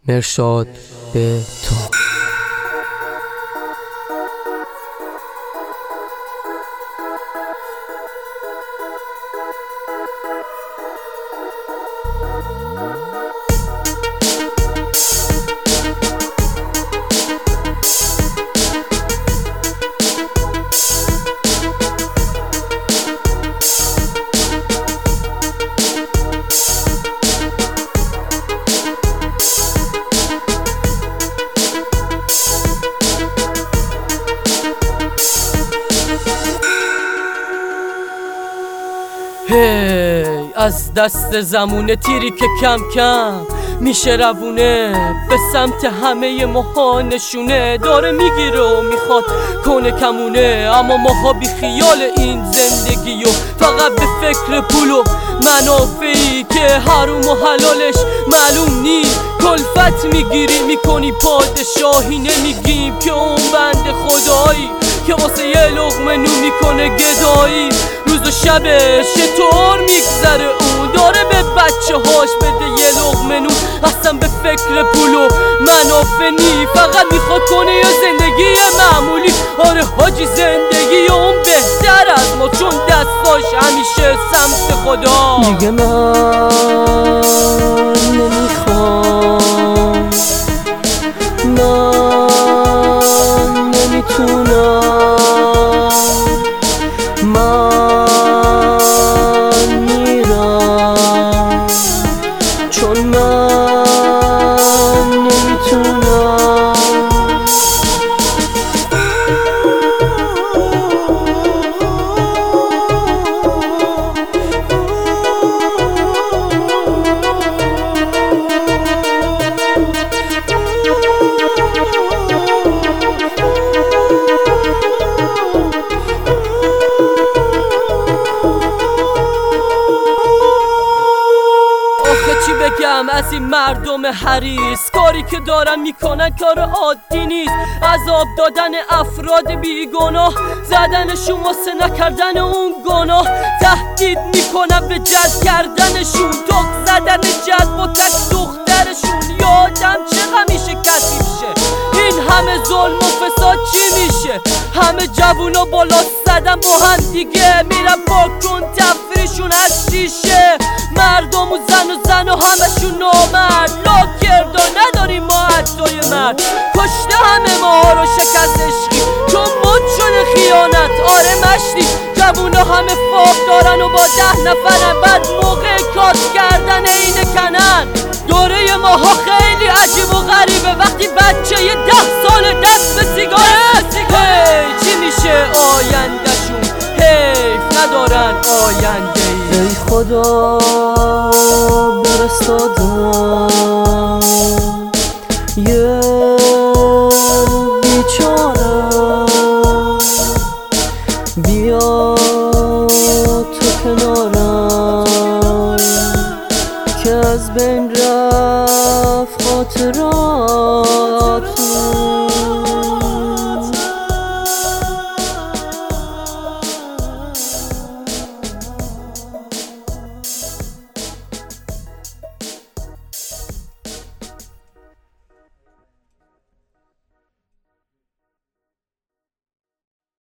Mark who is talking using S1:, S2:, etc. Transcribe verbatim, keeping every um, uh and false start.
S1: مرشاد به تو.
S2: هی از دست زمونه تیری که کم کم میشه روونه به سمت همه ماها نشونه داره میگیره و میخواد کنه کمونه، اما ماها بی خیال این زندگی و فقط به فکر پول و منافعی که حروم و حلالش معلوم نی. کلفت میگیری میکنی پادشاهی، نمیگیم که اون بند خدایی که واسه یه لقمه نون میکنه گدایی. روز و شبش چطور میگذره اون داره به بچه هاش بده یه لقمه نون، اصلا به فکر پول و منافع نی، فقط میخواد کنه یه زندگی معمولی. آره حاجی زندگی اون بهتر از ما چون دستاش همیشه سمت خدا.
S1: دیگه من نمیخوام، من نمیتونم، من میرم چون من نمیتونم.
S2: چی بگم از این مردم حریص، کاری که دارن میکنن کار عادی نیست. عذاب دادن افراد بیگناه، زدنشون واسه نکردن اون گناه، تهدید میکنن به جلب کردنشون، توق زدن جلب و تک دخترشون. یادم چقدر میشه کسی میشه این همه ظلم و فساد چی میشه؟ همه جوونا بالا زدن با هم دیگه میرن پاکن تفریشون از شیشه. مردم و زن و زن و همشون نامرد، لا کردا نداریم ما حدای مرد. کشته همه ما رو شکست عشقی چون مد شده خیانت. آره مشتی جوونا همه فاق دارن و با ده نفرن، بعد موقع کاش کردن اینه کنن. دوره ماها خیلی عجیب و غریبه وقتی بچه یه ده سال دست به سیگاره. هی چی میشه آیندهشون؟ حیف ندارن آینده ای.
S1: ای خدا برستادم یه